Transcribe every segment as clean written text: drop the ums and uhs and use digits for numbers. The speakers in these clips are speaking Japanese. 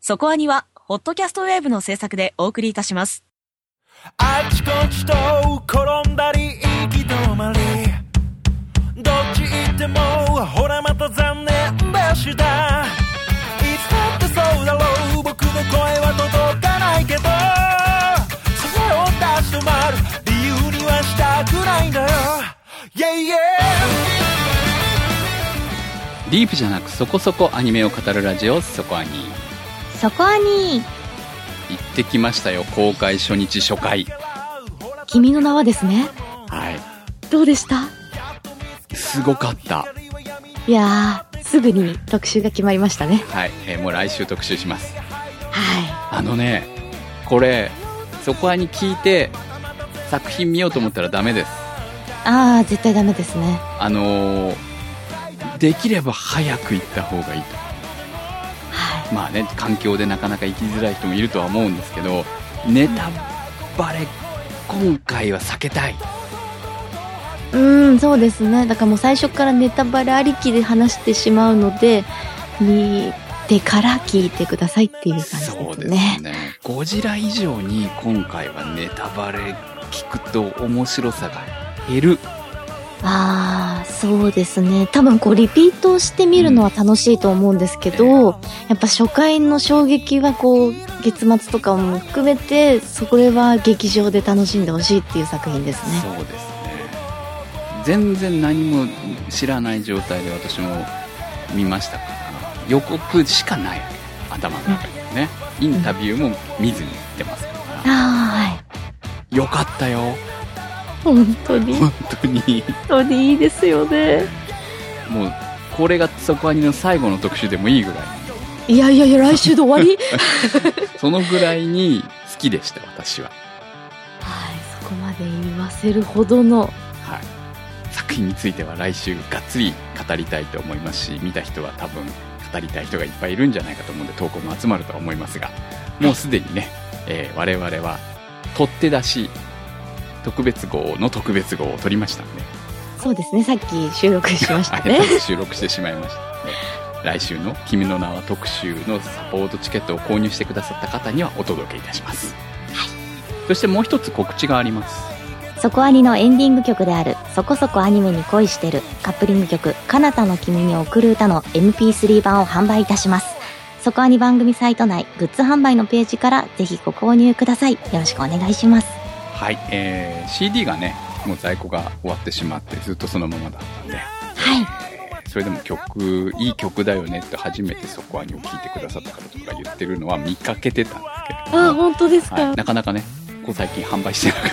そこアニは、ホットキャストウェーブの制作でお送りいたします。 あちこちと転んだり行き止まり、どっち行ってもほらまた残念でした。いつだってそうだろう、僕の声は届かないけど、それを立ち止まる理由にはしたくないんだよ。Yeah, yeah。 ディープじゃなくそこそこアニメを語るラジオ、そこアニ。 そこアニ。 行ってきましたよ、公開初日初回。 君の名はですね。 はい。 どうでした？ すごかった。 いやー、すぐに特集が決まりましたね。 はい、もう来週特集します。 はい。 これそこアニ聞いて作品見ようと思ったらダメです。 あー、絶対ダメですね。 できれば早く行った方がいいと。 はい。 まあね、環境でなかなか行きづらい人もいるとは思うんですけど、ネタバレ今回は避けたい。 そうですね。だからもう最初からネタバレありきで話してしまうので、見てから聞いてくださいっていう感じですね。 そうですね。ゴジラ以上に今回はネタバレ聞くと面白さが減る。 ああ、そうですね。多分リピートして見るのは楽しいと思うんですけど、やっぱ初回の衝撃は月末とかも含めて、それは劇場で楽しんでほしいっていう作品ですね。 そうですね。全然何も知らない状態で私も見ましたから、予告しかないわけ、頭の中にね。インタビューも見ずに行ってますから。 はい。 よかったよ。 本当にいいですよね。 もうこれがそこアニの最後の特集でもいいぐらい。 いや来週で終わりそのぐらいに好きでした、私は。 はい、そこまで言わせるほどの、 はい、作品については来週がっつり語りたいと思いますし、見た人は多分語りたい人がいっぱいいるんじゃないかと思うんで、投稿も集まるとは思いますが、もうすでにね、我々は取って出し特別号の特別号を取りましたんで。 そうですね、さっき収録しましたね。 収録してしまいましたので、来週の君の名は特集のサポートチケットを購入してくださった方にはお届けいたします。はい。そしてもう一つ告知があります。 そこアニのエンディング曲であるそこそこアニメに恋してるカップリング曲彼方の君に送る歌の MP3 版を販売いたします。そこアニ番組サイト内グッズ販売のページからぜひご購入ください。よろしくお願いします。 はい、CD がね、もう在庫が終わってしまってずっとそのままだったんで、はい、それでもいい曲だよねって初めてそこアニを聴いてくださった方とか言ってるのは見かけてたんですけど、 あ、本当ですか。 はい、なかなかね、最近販売してなかった。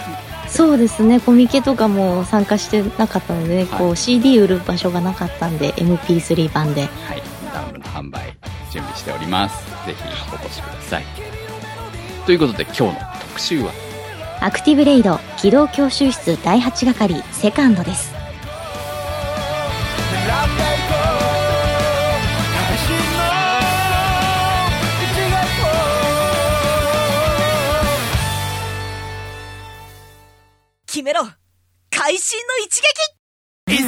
そうですね、コミケとかも参加してなかったので、はい、CD 売る場所がなかったんで MP3 版で、はい、 ダウンロード販売準備しております。ぜひお越しください。ということで今日の特集はアクティブレイド機動教習室第8係セカンドです。 決めろ、会心の一撃。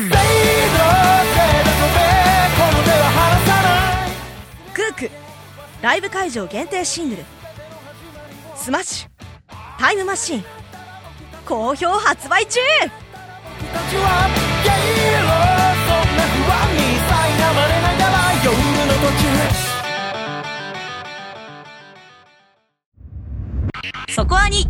クークライブ会場限定シングルスマッシュタイムマシーン好評発売中。そこアニ。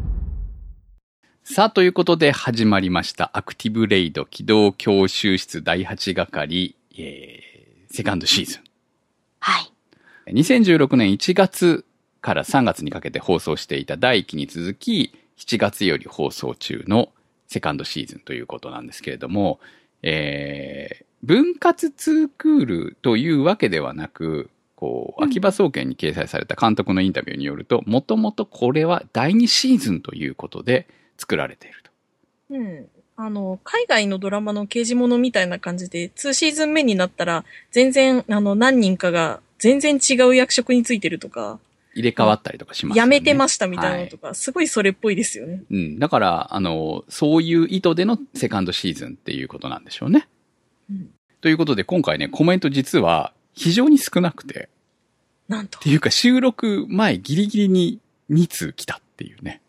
さあ、ということで始まりましたアクティブレイド機動教習室第8係、セカンドシーズン。 はい。 2016年1月から3月にかけて放送していた第1期に続き、7月より放送中のセカンドシーズンということなんですけれども、分割2クールというわけではなく、秋葉総研に掲載された監督のインタビューによると、もともとこれは第2シーズンということで作られていると。 海外のドラマの刑事物みたいな感じで、2シーズン目になったら、全然、何人かが全然違う役職についてるとか、 入れ替わったりとかしますよね。 やめてましたみたいなのとか、はい、すごいそれっぽいですよね。 うん。だから、そういう意図でのセカンドシーズンっていうことなんでしょうね。ということで、今回ね、コメント実は非常に少なくて、 なんと。 っていうか収録前ギリギリに2通来たっていうね。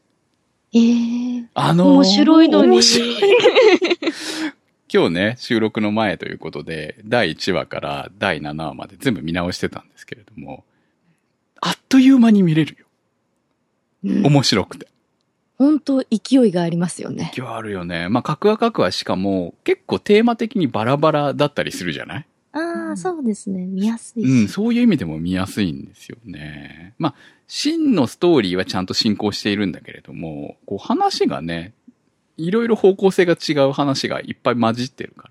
面白いのに。 面白い今日ね、収録の前ということで、第1話から第7話まで全部見直してたんですけれども、あっという間に見れるよ。面白くて。 本当勢いがありますよね。 勢いあるよね。まあ、各話しかも結構テーマ的にバラバラだったりするじゃない？ ああ、そうですね。見やすいし。 うん、そういう意味でも見やすいんですよね。まあ、真のストーリーはちゃんと進行しているんだけれども、こう話がね、いろいろ方向性が違う話がいっぱい混じってるから、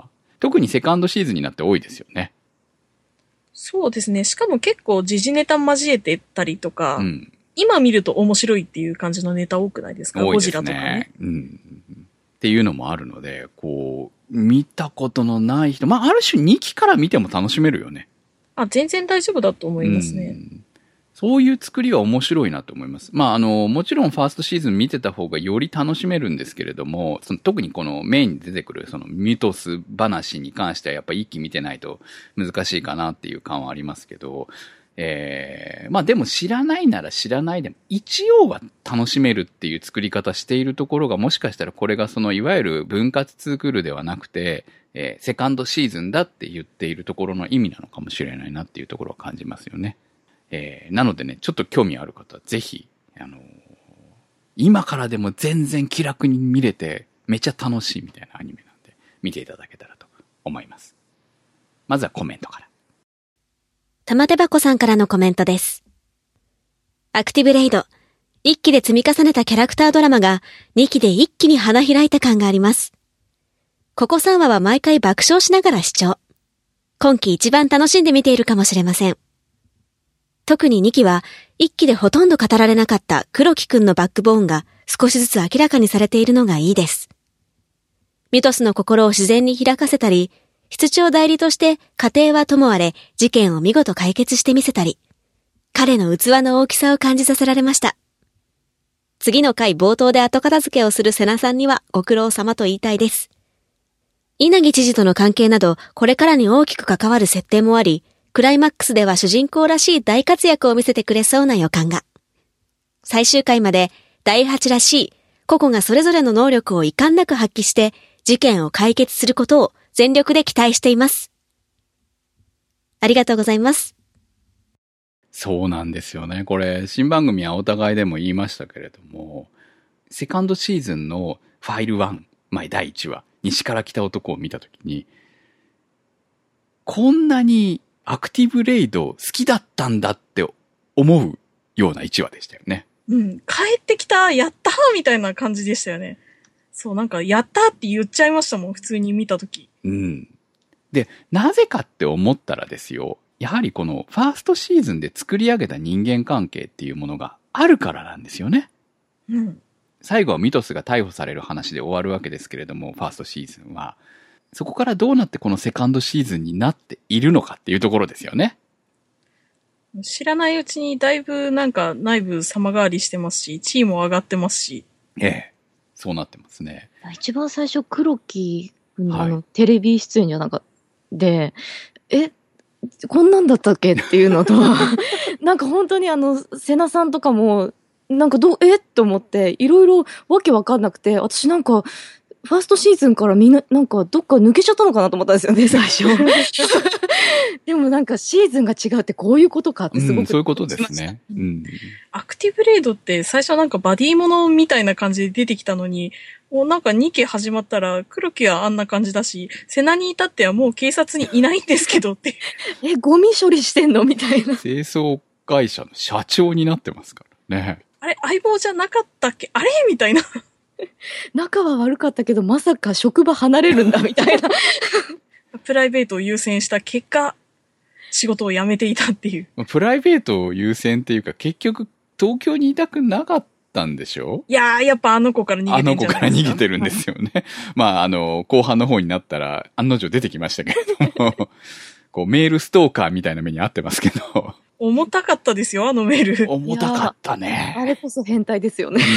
特にセカンドシーズンになって多いですよね。 そうですね。しかも結構時事ネタ交えてたりとか、 うん。 今見ると面白いっていう感じのネタ多くないですか？ 多いですね。 ゴジラとかね。 うん。っていうのもあるので、こう、見たことのない人、まあ、ある種2期から見ても楽しめるよね。 あ、全然大丈夫だと思いますね。 そういう作りは面白いなと思います。まあ、もちろんファーストシーズン見てた方がより楽しめるんですけれども、特にこのメインに出てくるそのミトス話に関してはやっぱ一気見てないと難しいかなっていう感はありますけど、まあでも知らないなら知らないでも一応は楽しめるっていう作り方しているところがもしかしたらこれがそのいわゆる分割ツークールではなくて、セカンドシーズンだって言っているところの意味なのかもしれないなっていうところを感じますよね。なのでね、ちょっと興味ある方はぜひ、今からでも全然気楽に見れてめちゃ楽しいみたいなアニメなんで見ていただけたらと思います。まずはコメントから。 玉手箱さんからのコメントです。アクティブレイド、1期で積み重ねたキャラクタードラマが2期で一気に花開いた感があります。ここ3話は毎回爆笑しながら視聴。今期一番楽しんで見ているかもしれません。特に2期は1期でほとんど語られなかった黒木くんのバックボーンが少しずつ明らかにされているのがいいです。ミトスの心を自然に開かせたり、室長代理として家庭はともあれ事件を見事解決してみせたり、彼の器の大きさを感じさせられました。次の回冒頭で後片付けをする瀬名さんにはご苦労様と言いたいです。稲城知事との関係などこれからに大きく関わる設定もあり、クライマックスでは主人公らしい大活躍を見せてくれそうな予感が。最終回まで第8らしい個々がそれぞれの能力を遺憾なく発揮して事件を解決することを全力で期待しています。ありがとうございます。 そうなんですよね。これ、新番組はお互いでも言いましたけれども、セカンドシーズンのファイル1、第1話、西から来た男を見たときに、こんなにアクティブレイド好きだったんだって思うような1話でしたよね。 うん。帰ってきた、やったーみたいな感じでしたよね。そう、なんか、やったーって言っちゃいましたもん、普通に見たとき。 うん。で、なぜかって思ったらですよ、やはりこのファーストシーズンで作り上げた人間関係っていうものがあるからなんですよね。 うん。 最後はミトスが逮捕される話で終わるわけですけれども、ファーストシーズンは。そこからどうなってこのセカンドシーズンになっているのかっていうところですよね。 知らないうちにだいぶなんか内部様変わりしてますし、地位も上がってますし。 ええ。そうなってますね。 一番最初、黒木のはいテレビ出演じゃなかった。で、こんなんだったっけっていうのと、なんか本当に瀬名さんとかも、なんかと思って、いろいろわけわかんなくて、私なんか、ファーストシーズンからみんな、なんかどっか抜けちゃったのかなと思ったんですよね、最初。でもなんかシーズンが違うってこういうことかってすごく、 そういうことですね。うん。 アクティブレイドって最初なんかバディモノみたいな感じで出てきたのに、もうなんか2期始まったら黒木はあんな感じだし、瀬名に至ってはもう警察にいないんですけどって。 ゴミ処理してんのみたいな。 清掃会社の社長になってますからね。 あれ、相棒じゃなかったっけあれみたいな。 仲は悪かったけど、まさか職場離れるんだみたいな。 プライベートを優先した結果、仕事を辞めていたっていう。 プライベートを優先っていうか、結局東京にいたくなかったんでしょ？ いやー、やっぱあの子から逃げてるんじゃないですか。 あの子から逃げてるんですよね。後半の方になったら案の定出てきましたけれども、こうメールストーカーみたいな目にあってますけど。 重たかったですよ、あのメール。 重たかったね。 あれこそ変態ですよね。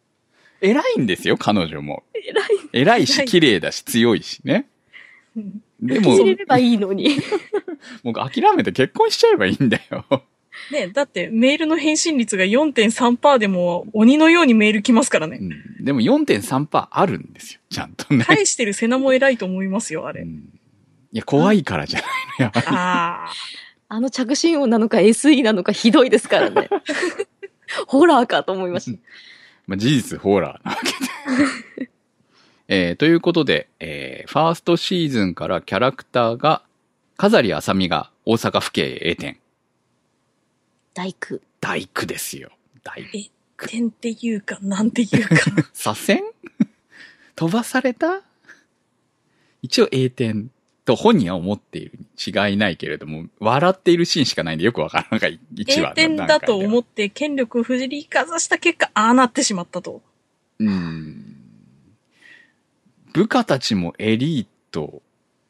偉いんですよ、彼女も。偉いし、綺麗だし、強いしね。 でも入、れればいいのに。 もう諦めて結婚しちゃえばいいんだよ。 ね、だってメールの返信率が 4.3% でも鬼のようにメール来ますからね。 でも 4.3% あるんですよ。ちゃんとね。 返してるセナも偉いと思いますよ、あれ。 いや、怖いからじゃないの、やっぱり。 ああ。 着信音なのか SE なのかひどいですからね。ホラーかと思いました。 まあ、事実ホラーなわけで。ということで、ファーストシーズンからキャラクターが、飾りあさみが大阪府警へ栄転。 大工。 大工ですよ。大工。 点っていうか、なんていうか。 左遷飛ばされた一応栄転と本人は思っているに違いないけれども、笑っているシーンしかないんでよくわからない。1話の段階では。 栄転だと思って権力を振りかざした結果、ああなってしまったと。 部下たちもエリート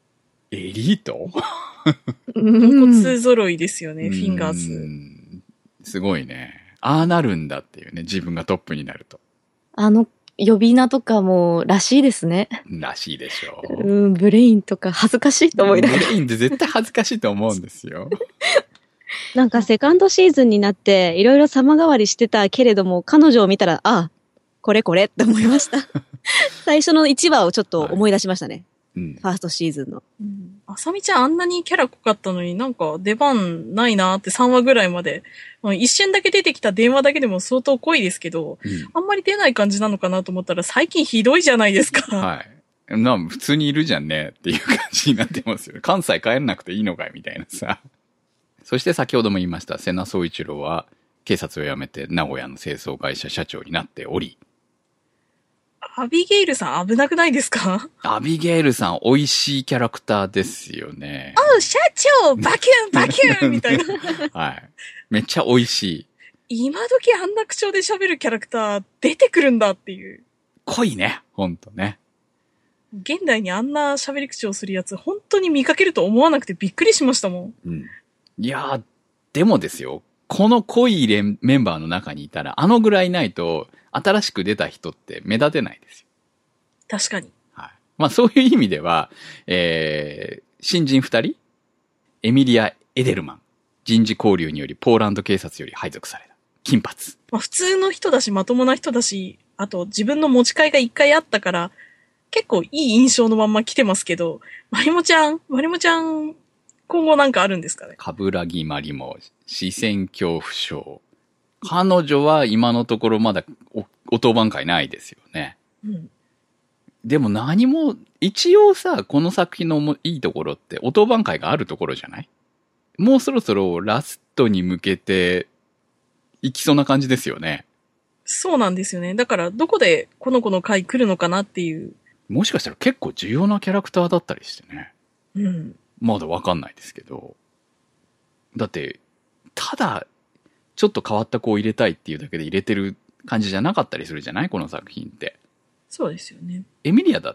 ポンコツ揃いですよね、フィンガーズ。 すごいね。ああなるんだっていうね、自分がトップになると。 呼び名とかもらしいですね。 らしいでしょう。 ブレインとか恥ずかしいと思いながら。 ブレインって絶対恥ずかしいと思うんですよ。 なんかセカンドシーズンになっていろいろ様変わりしてたけれども、彼女を見たら、あ、これって思いました。最初の1話をちょっと思い出しましたね。ファーストシーズンの。 あさみちゃんあんなにキャラ濃かったのになんか出番ないなーって3話ぐらいまで、一瞬だけ出てきた電話だけでも相当濃いですけど、あんまり出ない感じなのかなと思ったら最近ひどいじゃないですか。 はい。普通にいるじゃんねっていう感じになってますよ。関西帰らなくていいのかいみたいなさ。そして先ほども言いました、瀬名宗一郎は警察を辞めて名古屋の清掃会社社長になっており、 アビゲイルさん危なくないですか？ アビゲイルさん美味しいキャラクターですよね。 社長バキュンバキュンみたいな。 はい。めっちゃ美味しい。 今時あんな口調で喋るキャラクター出てくるんだっていう。 濃いね、ほんとね。 現代にあんな喋り口をするやつ本当に見かけると思わなくてびっくりしましたもん。 いやー、でもですよ、この濃いメンバーの中にいたらぐらいないと新しく出た人って目立てないですよ。 確かに。 はい。まあそういう意味では、新人2人エミリア・エデルマン。人事交流によりポーランド警察より配属された。金髪。 まあ普通の人だし、まともな人だし、あと自分の持ち替えが1回あったから、結構いい印象のまんま来てますけど、マリモちゃん、今後なんかあるんですかね？冠城まりも、視線恐怖症。彼女は今のところまだお当番会ないですよね。でも何も、一応さ、この作品のいいところってお当番会があるところじゃない？もうそろそろラストに向けていきそうな感じですよね。 そうなんですよね。だからどこでこの子の回来るのかなっていう。 もしかしたら結構重要なキャラクターだったりしてね。まだわかんないですけど。だって、ただ、ちょっと変わった子を入れたいっていうだけで入れてる感じじゃなかったりするじゃない？この作品って。 そうですよね。 エミリアだって、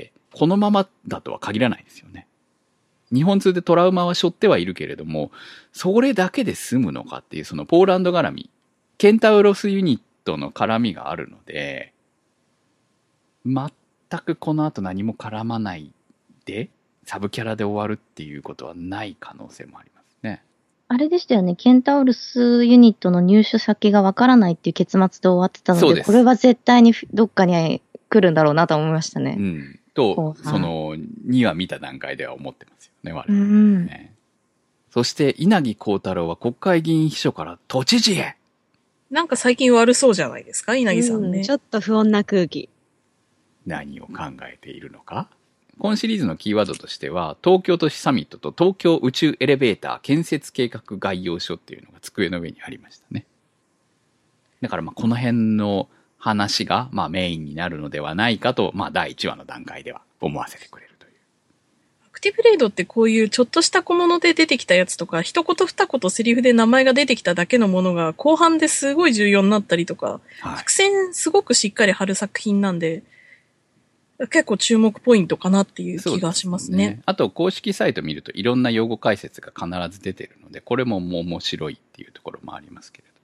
このままだとは限らないですよね。日本通でトラウマは背負ってはいるけれども、それだけで済むのかっていう、そのポーランド絡み、ケンタウロスユニットの絡みがあるので、全くこの後何も絡まないで、サブキャラで終わるっていうことはない可能性もありますね。 あれでしたよね。ケンタウルスユニットの入手先がわからないっていう結末で終わってたので、これは絶対にどっかに来るんだろうなと思いましたね。 と、その2話見た段階では思ってますよね、我々ね。そして稲城幸太郎は国会議員秘書から都知事へ。 なんか最近悪そうじゃないですか、稲城さんね。 ちょっと不穏な空気。 何を考えているのか。今シリーズのキーワードとしては、東京都市サミットと東京宇宙エレベーター建設計画概要書っていうのが机の上にありましたね。だからこの辺の話がメインになるのではないかと、第1話の段階では思わせてくれるという。 アクティブレイドってこういうちょっとした小物で出てきたやつとか、一言二言セリフで名前が出てきただけのものが後半ですごい重要になったりとか、伏線すごくしっかり張る作品なんで、結構注目ポイントかなっていう気がしますね。 あと公式サイト見るといろんな用語解説が必ず出てるので、これももう面白いっていうところもありますけれど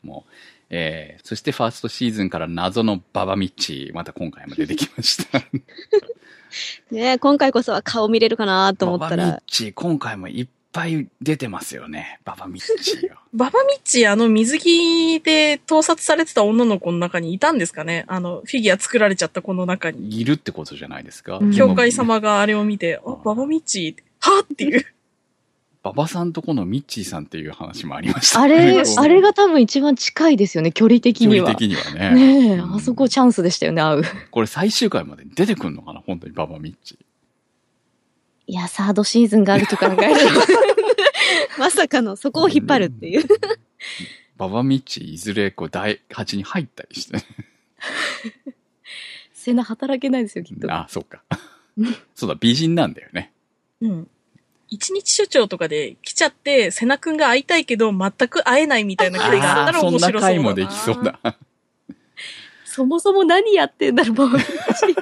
も、そしてファーストシーズンから謎のババミッチ、また今回も出てきました。 ね、今回こそは顔見れるかなと思ったら。 ババミッチ、今回もいっぱい出てますよね。ババミッチよ。 ババミッチ、水着で盗撮されてた女の子の中にいたんですかね？フィギュア作られちゃった子の中に。 いるってことじゃないですか。 教会様があれを見て、あ、ババミッチ、はぁっていう。 ババさんとこのミッチーさんっていう話もありましたあれが多分一番近いですよね、距離的には。 距離的にはね。 ねえ、あそこチャンスでしたよね、会う。 これ最終回まで出てくんのかな、本当にババミッチ。 いや、サードシーズンがあると考えると。 まさかのそこを引っ張るっていう。 ババミッチ、いずれこう第8に入ったりして。 背中働けないですよ、きっと。 あ、そうか。そうだ、美人なんだよね。 うん。一日出張とかで来ちゃって、瀬名くんが会いたいけど全く会えないみたいな回があったら面白そうだな。 そんな回もできそうだ。 そもそも何やってんだろう、ババミッチ。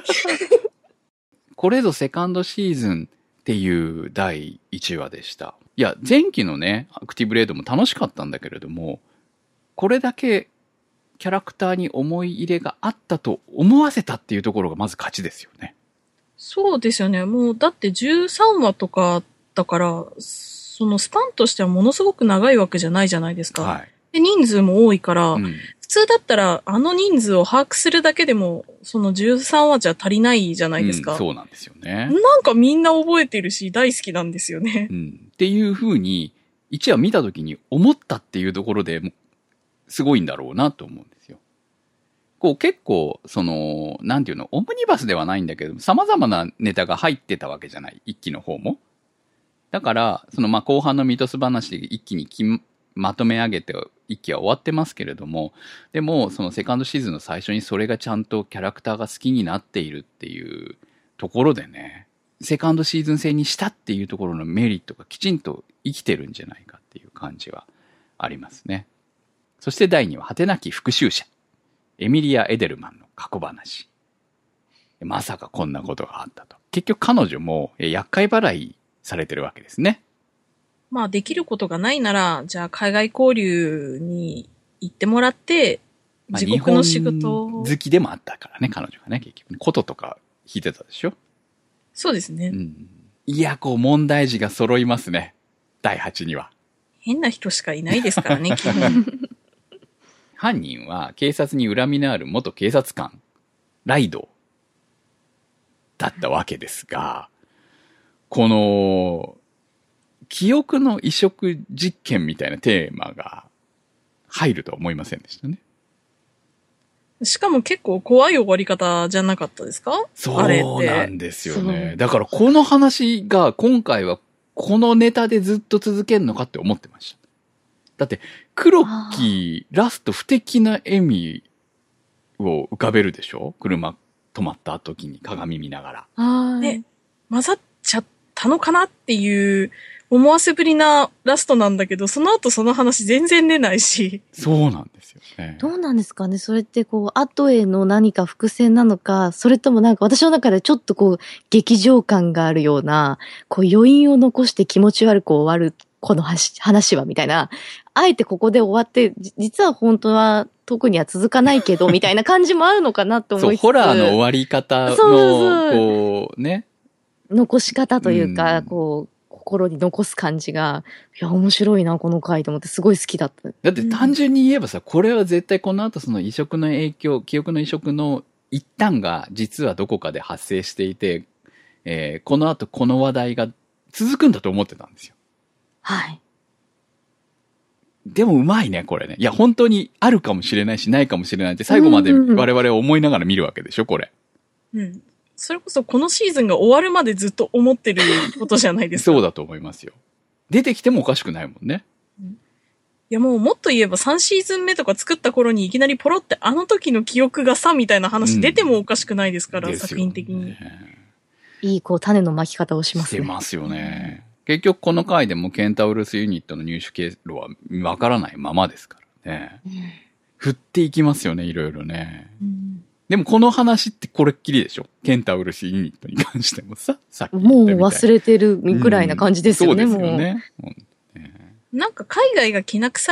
これぞセカンドシーズンっていう第1話でした。いや、前期のね、アクティブレイドも楽しかったんだけれども、これだけキャラクターに思い入れがあったと思わせたっていうところがまず勝ちですよね。 そうですよね。もう、だって13話とかだから、そのスパンとしてはものすごく長いわけじゃないじゃないですか。 はい。 で、人数も多いから、 うん、 普通だったらあの人数を把握するだけでも、その13話じゃ足りないじゃないですか。 そうなんですよね。 なんかみんな覚えてるし、大好きなんですよね。 っていう風に、1話見た時に思ったっていうところで、すごいんだろうなと思うんですよ。こう結構、なんていうの、オムニバスではないんだけど、様々なネタが入ってたわけじゃない。一期の方も。だから、後半のミトス話で一気にまとめ上げて一期は終わってますけれども、でも、そのセカンドシーズンの最初にそれがちゃんとキャラクターが好きになっているっていうところでね、セカンドシーズン制にしたっていうところのメリットがきちんと生きてるんじゃないかっていう感じはありますね。そして第2話、果てなき復讐者。エミリア・エデルマンの過去話。まさかこんなことがあったと。結局彼女も厄介払いされてるわけですね。 まあできることがないなら、じゃあ海外交流に行ってもらって、自国の仕事を。 日本好きでもあったからね、彼女がね、結局ね。琴とか弾いてたでしょ？ そうですね。 いや、問題児が揃いますね。第8には。 変な人しかいないですからね、基本。 犯人は警察に恨みのある元警察官、ライドだったわけですが、この、記憶の移植実験みたいなテーマが入るとは思いませんでしたね。 しかも結構怖い終わり方じゃなかったですか？ そうなんですよね。だからこの話が今回はこのネタでずっと続けるのかって思ってました。だって、クロッキー、ラスト不敵な笑みを浮かべるでしょ？車止まった時に鏡見ながら。 ね、混ざっちゃったのかなっていう思わせぶりなラストなんだけど、その後その話全然出ないし。 そうなんですよね。 どうなんですかね？それって後への何か伏線なのか、それともなんか私の中でちょっと劇場感があるような、余韻を残して気持ち悪く終わる、この話はみたいな、あえてここで終わって、実は本当は特には続かないけど、みたいな感じもあるのかなと思いつつ。 そう、ホラーの終わり方の、ね。 残し方というか、心に残す感じが、いや、面白いな、この回と思って、すごい好きだった。 だって単純に言えばさ、これは絶対この後その移植の影響、記憶の移植の一端が実はどこかで発生していて、この後この話題が続くんだと思ってたんですよ。 はい。 でもうまいね、これね。いや、本当にあるかもしれないし、ないかもしれないって最後まで我々思いながら見るわけでしょ、これ。 うん。それこそこのシーズンが終わるまでずっと思ってることじゃないですか。 そうだと思いますよ。出てきてもおかしくないもんね。 いやもっと言えば3シーズン目とか作った頃にいきなりポロってあの時の記憶がさみたいな話出てもおかしくないですから、作品的に。 いい種の巻き方をしますね。 してますよね。結局この回でもケンタウルスユニットの入手経路はわからないままですからね。振っていきますよね、いろいろね。でもこの話ってこれっきりでしょ？ケンタウルスユニットに関してもさっき言ったみたいもう忘れてるぐらいな感じですよね、 そうですよね。 なんか海外がきな臭い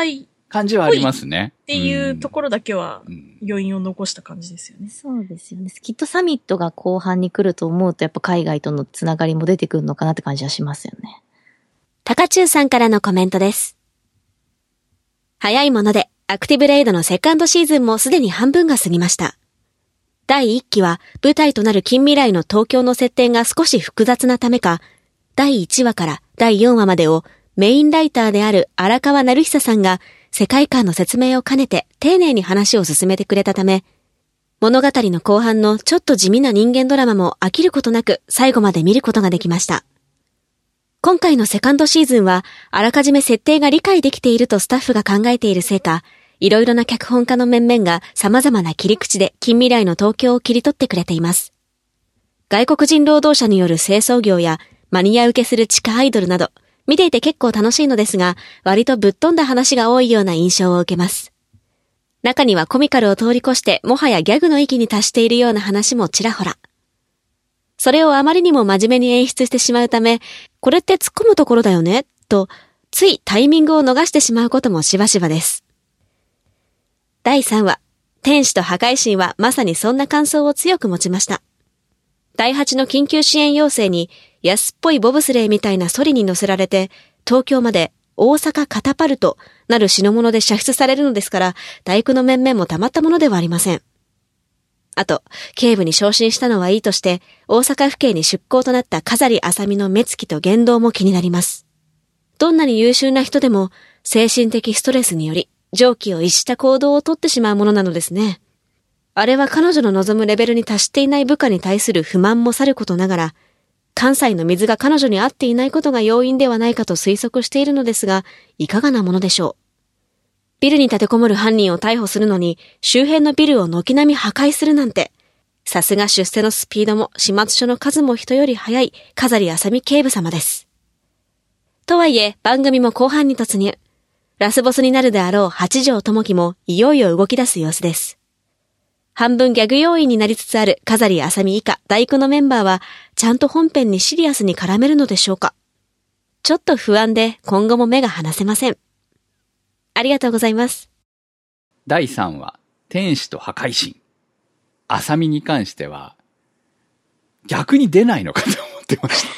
感じはありますね。 っていうところだけは余韻を残した感じですよね。 そうですよね。きっとサミットが後半に来ると思うと、やっぱ海外とのつながりも出てくるのかなって感じはしますよね。 高中さんからのコメントです。早いもので、アクティブレイドのセカンドシーズンもすでに半分が過ぎました。第1期は舞台となる近未来の東京の設定が少し複雑なためか、第1話から第4話までをメインライターである荒川成久さんが世界観の説明を兼ねて丁寧に話を進めてくれたため、物語の後半のちょっと地味な人間ドラマも飽きることなく最後まで見ることができました。今回のセカンドシーズンはあらかじめ設定が理解できているとスタッフが考えているせいか、いろいろな脚本家の面々が様々な切り口で近未来の東京を切り取ってくれています。外国人労働者による清掃業やマニア受けする地下アイドルなど、見ていて結構楽しいのですが、割とぶっ飛んだ話が多いような印象を受けます。中にはコミカルを通り越してもはやギャグの域に達しているような話もちらほら。それをあまりにも真面目に演出してしまうため、これって突っ込むところだよね、と、ついタイミングを逃してしまうこともしばしばです。第3話、天使と破壊神はまさにそんな感想を強く持ちました。第8の緊急支援要請に安っぽいボブスレーみたいなソリに乗せられて、東京まで大阪カタパルトなる品物で射出されるのですから、大工の面々もたまったものではありません。あと、警部に昇進したのはいいとして、大阪府警に出向となった飾あさみの目つきと言動も気になります。どんなに優秀な人でも、精神的ストレスにより、常軌を逸した行動をとってしまうものなのですね。あれは彼女の望むレベルに達していない部下に対する不満もさることながら、関西の水が彼女に合っていないことが要因ではないかと推測しているのですが、いかがなものでしょう。ビルに立てこもる犯人を逮捕するのに、周辺のビルを軒並み破壊するなんて、さすが出世のスピードも始末書の数も人より早い飾あさみ警部様です。とはいえ、番組も後半に突入。ラスボスになるであろう八条智樹もいよいよ動き出す様子です。半分ギャグ要員になりつつある飾あさみ以下大工のメンバーは、ちゃんと本編にシリアスに絡めるのでしょうか。ちょっと不安で今後も目が離せません。ありがとうございます。 第3話、天使と破壊神。あさみに関しては、逆に出ないのかと思ってました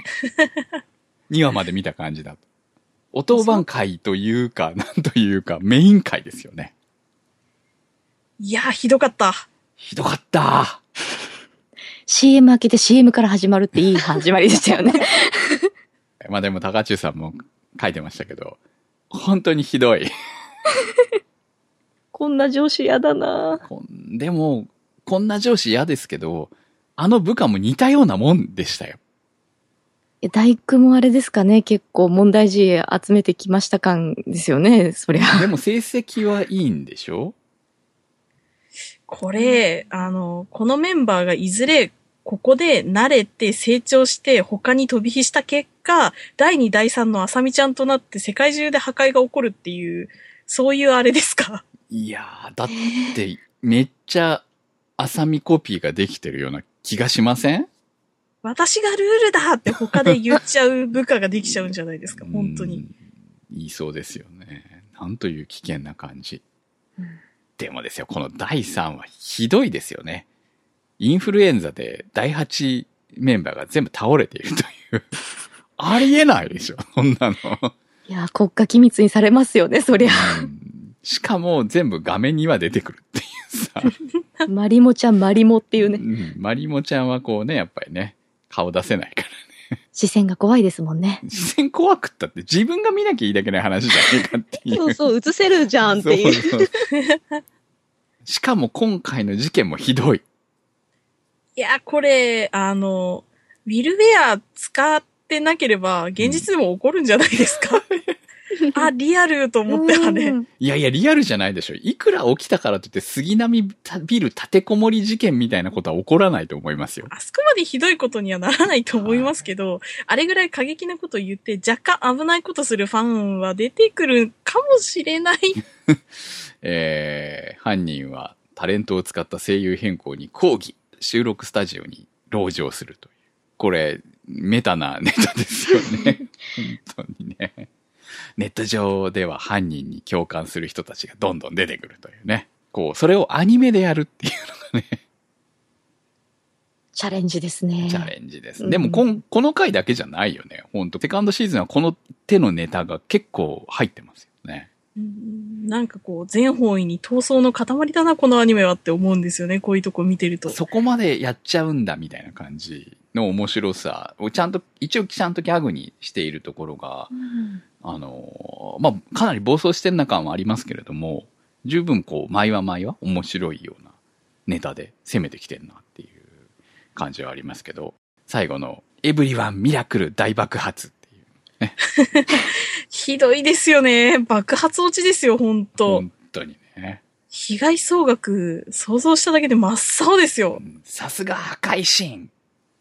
。2話まで見た感じだと。お当番会というか、なんというか、メイン会ですよね。 いやー、ひどかった。 ひどかった。 CM 開けて CM から始まるっていい始まりでしたよね。 まあでも高中さんも書いてましたけど、本当にひどい。 こんな上司嫌だな。 でも、こんな上司嫌ですけど、あの部下も似たようなもんでしたよ。 大工もあれですかね、結構問題児集めてきました感ですよね、そりゃ。 でも成績はいいんでしょ？ これ、このメンバーがいずれここで慣れて成長して他に飛び火した結果、第2、第3のあさみちゃんとなって世界中で破壊が起こるっていう、そういうあれですか？ いやー、だってめっちゃあさみコピーができてるような気がしません？ 私がルールだって他で言っちゃう部下ができちゃうんじゃないですか、本当に。 言いそうですよね。なんという危険な感じ。でもですよ、この第3話ひどいですよね。インフルエンザで第8メンバーが全部倒れているという。ありえないでしょ、そんなの。 いや、国家機密にされますよね、そりゃ。 しかも全部画面には出てくるっていうさ。 マリモちゃん、マリモっていうね。 マリモちゃんはこうね、やっぱりね、顔出せないからね。 視線が怖いですもんね。 視線怖くったって自分が見なきゃいいだけの話じゃねえかっていう。 そうそう、映せるじゃんっていう。 そうしかも今回の事件もひどい。 いや、これ、ウィルウェア使ってなければ、現実でも起こるんじゃないですか？あ、リアルと思ってあれ。 いやいや、リアルじゃないでしょ。いくら起きたからといって、杉並ビル立てこもり事件みたいなことは起こらないと思いますよ。 あそこまでひどいことにはならないと思いますけど、あれぐらい過激なことを言って、若干危ないことするファンは出てくるかもしれない。 犯人はタレントを使った声優変更に抗議。収録スタジオに籠城するという。これ、メタなネタですよね。本当にね。 ネット上では犯人に共感する人たちがどんどん出てくるというね。こう、それをアニメでやるっていうのがね。 チャレンジですね。 チャレンジです。でもこの回だけじゃないよね。本当セカンドシーズンはこの手のネタが結構入ってますよね。 なんかこう、全方位に闘争の塊だな、このアニメはって思うんですよね。こういうとこ見てると。 そこまでやっちゃうんだみたいな感じの面白さを一応ちゃんとギャグにしているところが、まあ、かなり暴走してるな感はありますけれども、十分こう、毎話面白いようなネタで攻めてきてるなっていう感じはありますけど、最後のエブリワンミラクル大爆発っていうね。 ひどいですよね。爆発落ちですよ、ほんと。 本当にね。 被害総額、想像しただけで真っ青ですよ。 さすが破壊神。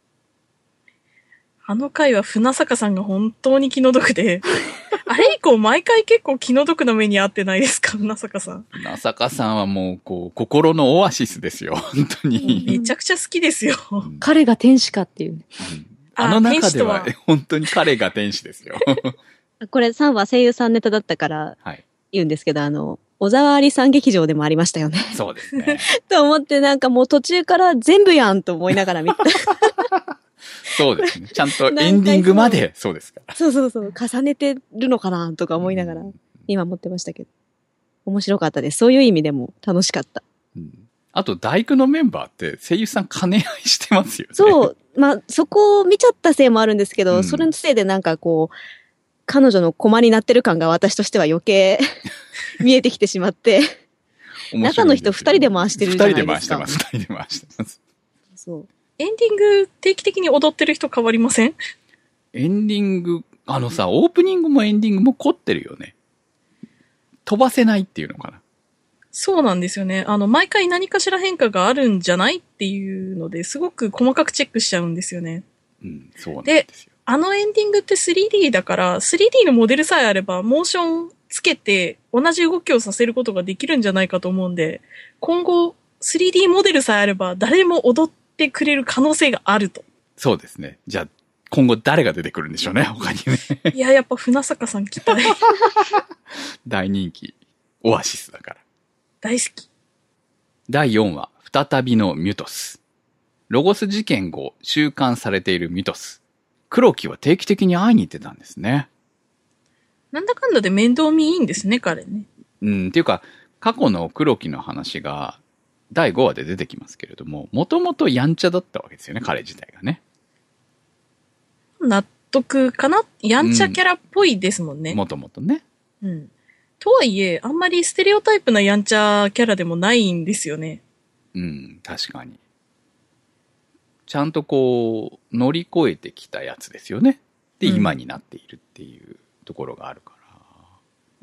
あの回は船坂さんが本当に気の毒で、あれ以降毎回結構気の毒な目に遭ってないですか、船坂さん。 船坂さんはもう、こう、心のオアシスですよ、本当に。 めちゃくちゃ好きですよ。 彼が天使かっていう。 あの中では、本当に彼が天使ですよ。 これ3話声優さんネタだったから言うんですけど、小沢有さん劇場でもありましたよね。 そうですね。 と思ってなんかもう途中から全部やんと思いながら見て。 そうですね。ちゃんとエンディングまでそうですから。 そう。重ねてるのかなとか思いながら今持ってましたけど。面白かったです。そういう意味でも楽しかった。 あと、大工のメンバーって声優さん兼ね合いしてますよね。 そう。まあ、そこを見ちゃったせいもあるんですけど、それのせいでなんかこう、彼女の駒になってる感が私としては余計見えてきてしまって、中の人2人で回してるじゃないですか。 2人で回してます。 そう。 エンディング定期的に踊ってる人変わりません？ エンディング、オープニングもエンディングも凝ってるよね。飛ばせないっていうのかな。 そうなんですよね。毎回何かしら変化があるんじゃないっていうので、すごく細かくチェックしちゃうんですよね。 そうなんですよ。 エンディングって 3D だから、3D のモデルさえあれば、モーションつけて、同じ動きをさせることができるんじゃないかと思うんで、今後、3D モデルさえあれば、誰も踊ってくれる可能性があると。 そうですね。じゃあ、今後誰が出てくるんでしょうね、他にね。 いや、やっぱ船坂さん期待。 大人気。オアシスだから。 大好き。 第4話、再びのミュトス。ロゴス事件後、収監されているミュトス。黒木は定期的に会いに行ってたんですね。 なんだかんだで面倒見いいんですね、彼ね。 っていうか、過去の黒木の話が、第5話で出てきますけれども、もともとやんちゃだったわけですよね、彼自体がね。 納得かな？やんちゃキャラっぽいですもんね。 もともとね。 とはいえ、あんまりステレオタイプなやんちゃキャラでもないんですよね。 確かに。ちゃんとこう、乗り越えてきたやつですよね。で、今になっているっていうところがあるから。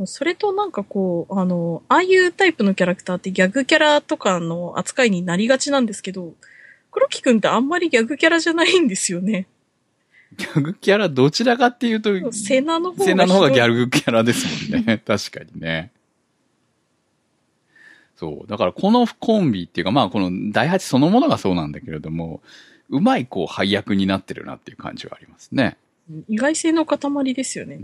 それとなんかこう、ああいうタイプのキャラクターってギャグキャラとかの扱いになりがちなんですけど、黒木くんってあんまりギャグキャラじゃないんですよね。 ギャグキャラどちらかっていうと、 セナの方がギャグキャラですもんね。確かにね。そう。だからこのコンビっていうか、まあこの第8そのものがそうなんだけれども、うまいこう配役になってるなっていう感じはありますね。 意外性の塊ですよね。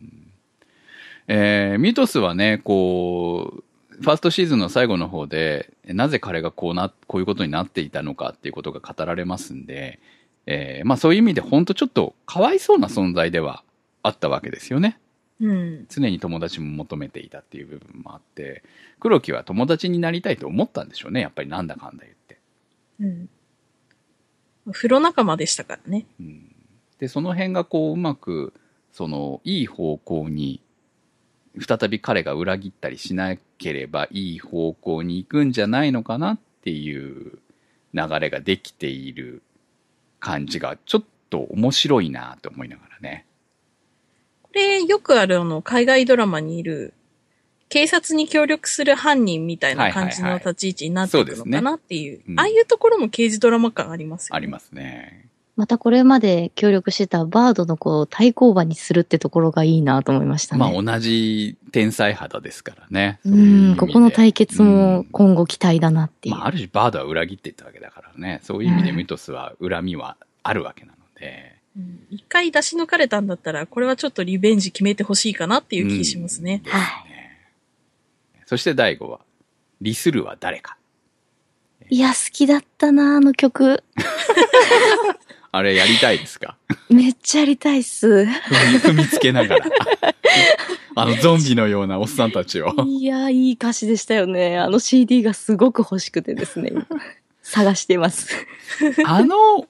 ミトスはね、こう、ファーストシーズンの最後の方で、なぜ彼がこういうことになっていたのかっていうことが語られますんで、まあそういう意味で本当ちょっとかわいそうな存在ではあったわけですよね。常に友達も求めていたっていう部分もあって、黒木は友達になりたいと思ったんでしょうね。やっぱりなんだかんだ言って。 風呂仲間でしたからね。 で、その辺がこううまく、いい方向に、再び彼が裏切ったりしなければいい方向に行くんじゃないのかなっていう流れができている感じがちょっと面白いなと思いながらね。 これよくある海外ドラマにいる警察に協力する犯人みたいな感じの立ち位置になっていくのかなっていう。ああいうところも刑事ドラマ感ありますよね。 ありますね。 またこれまで協力してたバードの子を対抗馬にするってところがいいなと思いましたね。 まあ同じ天才肌ですからね。 ここの対決も今後期待だなっていう。 まあある種バードは裏切っていったわけだからね。そういう意味でミトスは恨みはあるわけなので。 一回出し抜かれたんだったら、これはちょっとリベンジ決めてほしいかなっていう気しますね。 はい。 そして第5話、利するは誰か。 いや、好きだったな、あの曲。 あれやりたいですか？ めっちゃやりたいっす。 踏みつけながら。ゾンビのようなおっさんたちを。 いや、いい歌詞でしたよね。あの CD がすごく欲しくてですね、探してます。 あの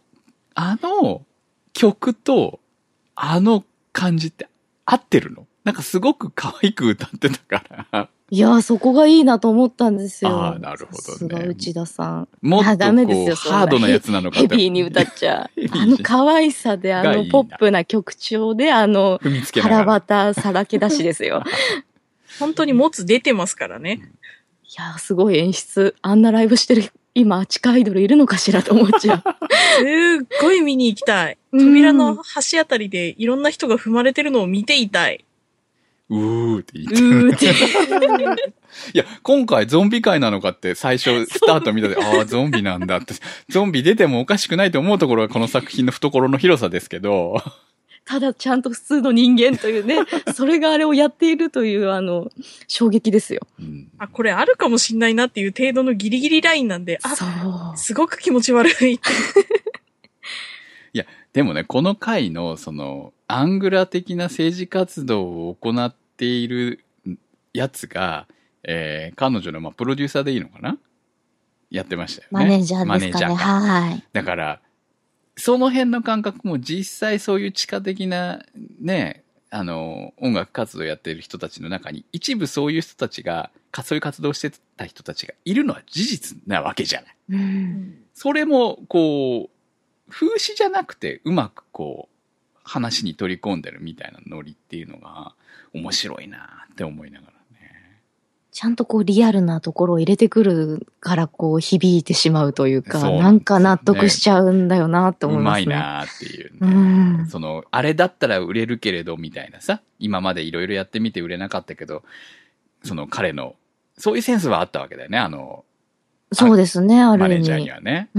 曲と、あの感じって合ってるの？なんかすごく可愛く歌ってたから。 いや、そこがいいなと思ったんですよ。 ああ、なるほどね。 さすが内田さん。 もっとダメですよ、 ハードなやつなのかヘビーに歌っちゃう。あの可愛さで、ポップな曲調で、 踏みつけながら腹バタさらけ出しですよ。 本当にモツ出てますからね。 いや、すごい演出。あんなライブしてる、今、地下アイドルいるのかしらと思っちゃう。 すっごい見に行きたい。扉の端あたりでいろんな人が踏まれてるのを見ていたい。 うーって言ってる。いや、今回ゾンビ界なのかって最初スタート見たで、ああ、ゾンビなんだって。ゾンビ出てもおかしくないと思うところがこの作品の懐の広さですけど。 ただちゃんと普通の人間というね、それがあれをやっているという衝撃ですよ。 あ、これあるかもしんないなっていう程度のギリギリラインなんで、すごく気持ち悪い。いや、でもね、この回のアングラ的な政治活動を行っているやつが、彼女の、プロデューサーでいいのかな？やってましたよね。 マネージャーですかね。はい。 だから、その辺の感覚も実際そういう地下的なね、音楽活動やってる人たちの中に一部そういう人たちが、そういう活動してた人たちがいるのは事実なわけじゃない。それも、風刺じゃなくてうまく話に取り込んでるみたいなノリっていうのが面白いなって思いながらね。 ちゃんとリアルなところを入れてくるから響いてしまうというか、なんか納得しちゃうんだよなって思いますね。 うまいなっていうね。あれだったら売れるけれどみたいなさ、今までいろいろやってみて売れなかったけど、彼の、そういうセンスはあったわけだよね、 そうですね、ある意味。 マネージャーにはね。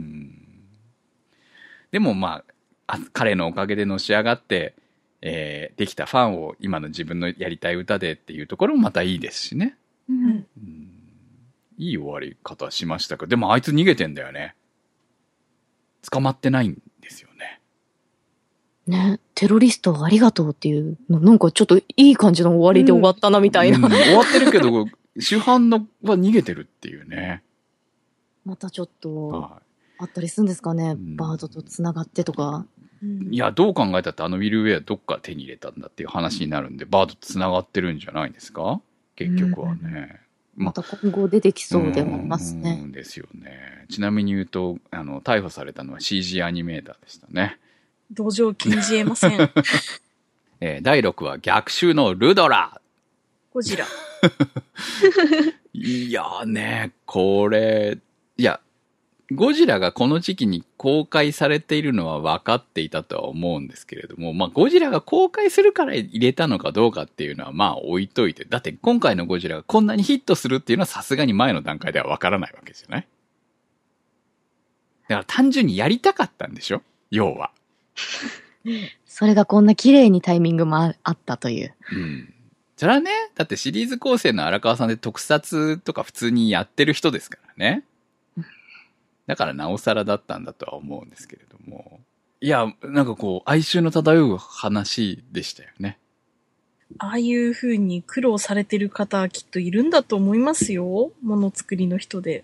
でも彼のおかげでのし上がって、できたファンを今の自分のやりたい歌でっていうところもまたいいですしね。いい終わり方しましたけど、でもあいつ逃げてんだよね。捕まってないんですよね。 ね、テロリストありがとうっていうの、なんかちょっといい感じの終わりで終わったなみたいな。 終わってるけど、主犯は逃げてるっていうね。 またちょっと、あったりするんですかね、バードと繋がってとか。 いや、どう考えたってウィル・ウェアどっか手に入れたんだっていう話になるんで、バードと繋がってるんじゃないんですか？結局はね。 また今後出てきそうでもありますね。 ですよね。ちなみに言うと、逮捕されたのは CG アニメーターでしたね。 同情禁じ得ません。 第6話、逆襲のルドラ。 ゴジラ。 いやーね、これ、ゴジラがこの時期に公開されているのは分かっていたとは思うんですけれども、ゴジラが公開するから入れたのかどうかっていうのは置いといて、だって今回のゴジラがこんなにヒットするっていうのはさすがに前の段階では分からないわけじゃない？だから単純にやりたかったんでしょ？要は。 それがこんな綺麗にタイミングもあったという。 それはね、だってシリーズ構成の荒川さんで特撮とか普通にやってる人ですからね。だからなおさらだったんだとは思うんですけれども。いや、なんか哀愁の漂う話でしたよね。 ああいう風に苦労されてる方はきっといるんだと思いますよ。ものづくりの人で。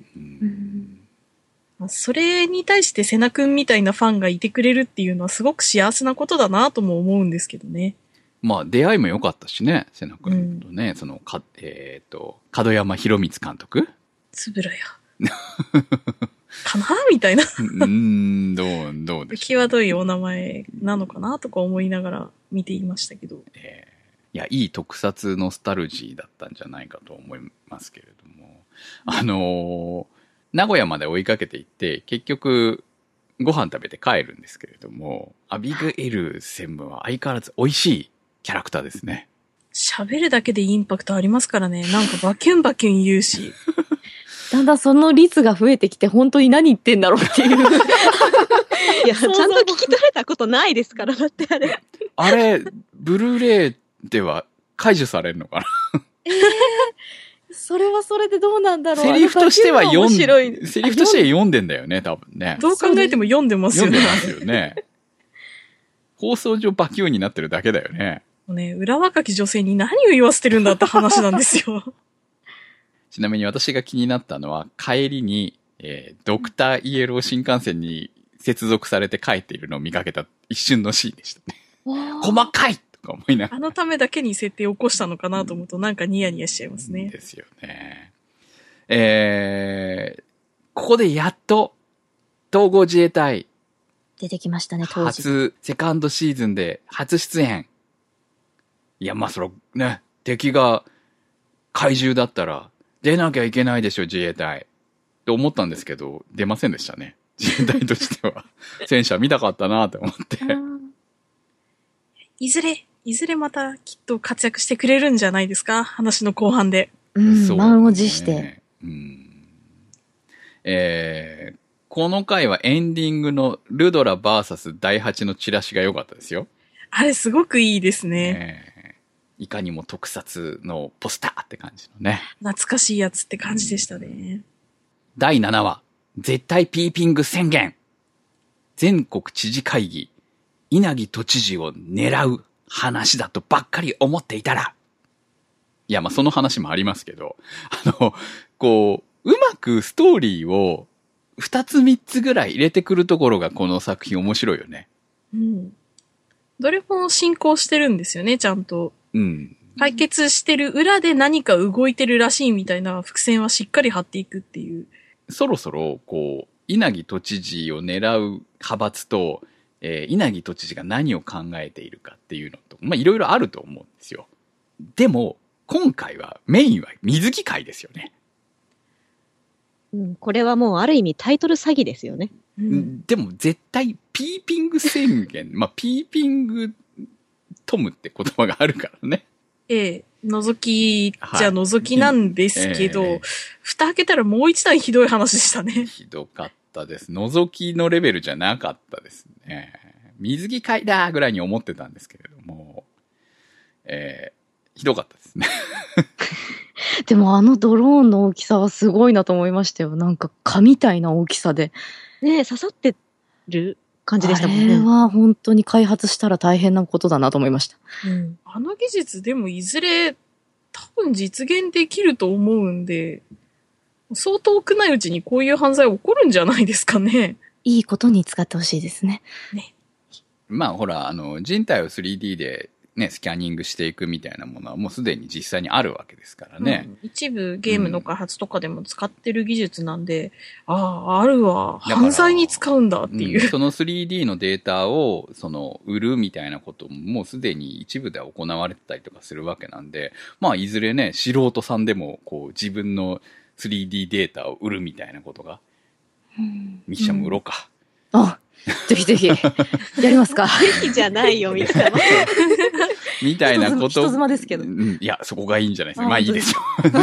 それに対してセナ君みたいなファンがいてくれるっていうのはすごく幸せなことだなとも思うんですけどね。 出会いも良かったしね、セナ君とね、門山博光監督？ つぶらや。かなみたいな。 どうでしょう。 際どいお名前なのかなとか思いながら見ていましたけど。 いや、いい特撮ノスタルジーだったんじゃないかと思いますけれども。名古屋まで追いかけていって、結局、ご飯食べて帰るんですけれども、アビグエル専務は相変わらず美味しいキャラクターですね。 喋るだけでインパクトありますからね。なんかバキュンバキュン言うし。 だんだんその率が増えてきて本当に何言ってんだろうっていういや、ちゃんと聞き取れたことないですから、だってあれ。 あれ、ブルーレイでは解除されるのかな？ それはそれでどうなんだろう。 セリフとしては面白い。 セリフとしては読んでんだよね、多分ね。 どう考えても読んでますよね。 読んでますよね。放送上バキューンになってるだけだよね。 もうね、裏若き女性に何を言わせてるんだって話なんですよ。 ちなみに私が気になったのは、帰りに、ドクターイエロー新幹線に接続されて帰っているのを見かけた一瞬のシーンでしたね。細かいとか思いながら。 あのためだけに設定を起こしたのかなと思うと、なんかニヤニヤしちゃいますね。 ですよね。ここでやっと、統合自衛隊、 出てきましたね、当時。 初、セカンドシーズンで初出演。いや、まあ、そら、ね、敵が怪獣だったら、出なきゃいけないでしょ、自衛隊。って思ったんですけど、出ませんでしたね。自衛隊としては。戦車見たかったなって思って。 いずれまたきっと活躍してくれるんじゃないですか、話の後半で。 うん、満を持して。 この回はエンディングのルドラ VS 第8のチラシが良かったですよ。 あれすごくいいですね。 いかにも特撮のポスターって感じのね。 懐かしいやつって感じでしたね。 第7話、絶対ピーピング宣言。全国知事会議、稲城都知事を狙う話だとばっかり思っていたら。いや、まあ、その話もありますけど、こう、うまくストーリーを2つ3つぐらい入れてくるところがこの作品面白いよね。 うん。どれも進行してるんですよね、ちゃんと。 うん。 解決してる裏で何か動いてるらしいみたいな伏線はしっかり張っていくっていう。 そろそろ、こう、稲城都知事を狙う派閥と、稲城都知事が何を考えているかっていうのと、まあ、いろいろあると思うんですよ。でも、今回はメインは水着会ですよね。 うん、これはもうある意味タイトル詐欺ですよね。 うん、 でも絶対ピーピング宣言、まあ、ピーピングトムって言葉があるからね。 覗きじゃ覗きなんですけど、蓋開けたらもう一段ひどい話でしたね。 ひどかったです。覗きのレベルじゃなかったですね。水着会だぐらいに思ってたんですけれども、ひどかったですね。 でもあのドローンの大きさはすごいなと思いましたよ。なんか蚊みたいな大きさで。 ねえ、刺さってる感じでしたもんね。 あれは本当に開発したら大変なことだなと思いました。 うん、あの技術でもいずれ多分実現できると思うんで、そう遠くないうちにこういう犯罪起こるんじゃないですかね。 いいことに使ってほしいですね。 ね。 まあほら、人体を 3D でね、スキャニングしていくみたいなものはもうすでに実際にあるわけですからね。 一部ゲームの開発とかでも使ってる技術なんで、あるわ。犯罪に使うんだっていう。 その 3D のデータを、売るみたいなことももうすでに一部では行われてたりとかするわけなんで、まあいずれね、素人さんでもこう自分の 3D データを売るみたいなことが、ミッションも売ろうか。 あ、ぜひぜひ、やりますか。 ぜひじゃないよ、みたいな。 みたいなこと。 人妻ですけど。 いや、そこがいいんじゃないですか。まあいいですよ。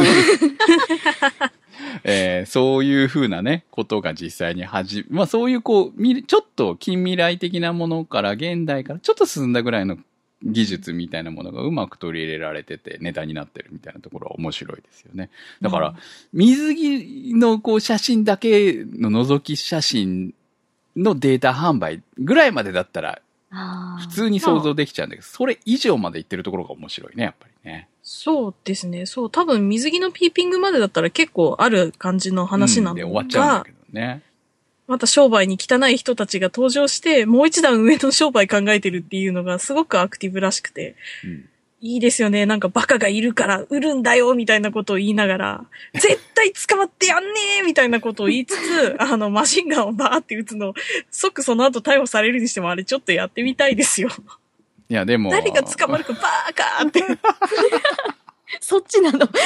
そういうふうなね、ことが実際にまあそういうこう、ちょっと近未来的なものから現代からちょっと進んだぐらいの技術みたいなものがうまく取り入れられててネタになってるみたいなところは面白いですよね。だから、水着のこう写真だけの覗き写真のデータ販売ぐらいまでだったら、普通に想像できちゃうんだけど、それ以上までいってるところが面白いね、やっぱりね。 そうですね。そう、多分水着のピーピングまでだったら結構ある感じの話なのが、 で終わっちゃうんだけどね。 また商売に汚い人たちが登場して、もう一段上の商売考えてるっていうのがすごくアクティブらしくて、いいですよね。なんかバカがいるから売るんだよみたいなことを言いながら、絶対捕まってやんねーみたいなことを言いつつ、マシンガンをバーって撃つの、即その後逮捕されるにしてもあれちょっとやってみたいですよ。 いやでも。 誰が捕まるかバーカーって。 そっちなの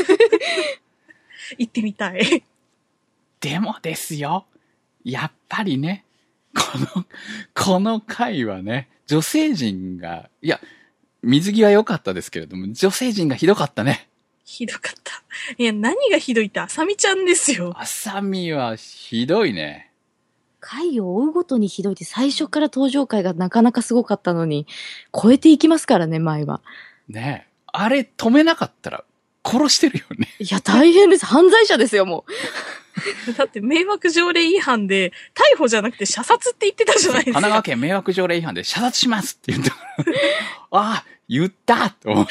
行ってみたい。 でもですよ。やっぱりね、この回はね、女性陣が、いや、水着は良かったですけれども、女性陣がひどかったね。 ひどかった。いや、何がひどいって、あさみちゃんですよ。 あさみはひどいね。 回を追うごとにひどいって、最初から登場回がなかなかすごかったのに、超えていきますからね、前は。 ねえ。あれ止めなかったら殺してるよね。 いや、大変です。犯罪者ですよ、もう。 だって迷惑条例違反で、逮捕じゃなくて射殺って言ってたじゃないですか。 神奈川県迷惑条例違反で射殺しますって言ったから、ああ、言ったと思って。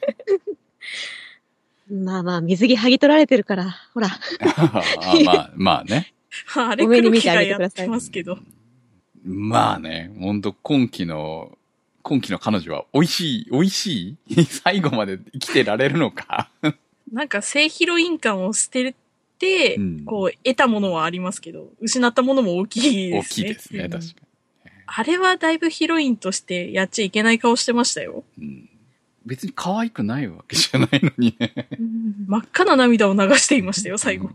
まあまあ、水着剥ぎ取られてるから、ほら。 まあね。 あれ黒木がやってますけど。 まあね、ほんと今期の彼女は美味しい最後まで生きてられるのか。 なんか性ヒロイン感を捨てて、こう、得たものはありますけど、失ったものも大きいですね。 大きいですね、確かに。 あれはだいぶヒロインとしてやっちゃいけない顔してましたよ。 別に可愛くないわけじゃないのにね。 真っ赤な涙を流していましたよ、最後。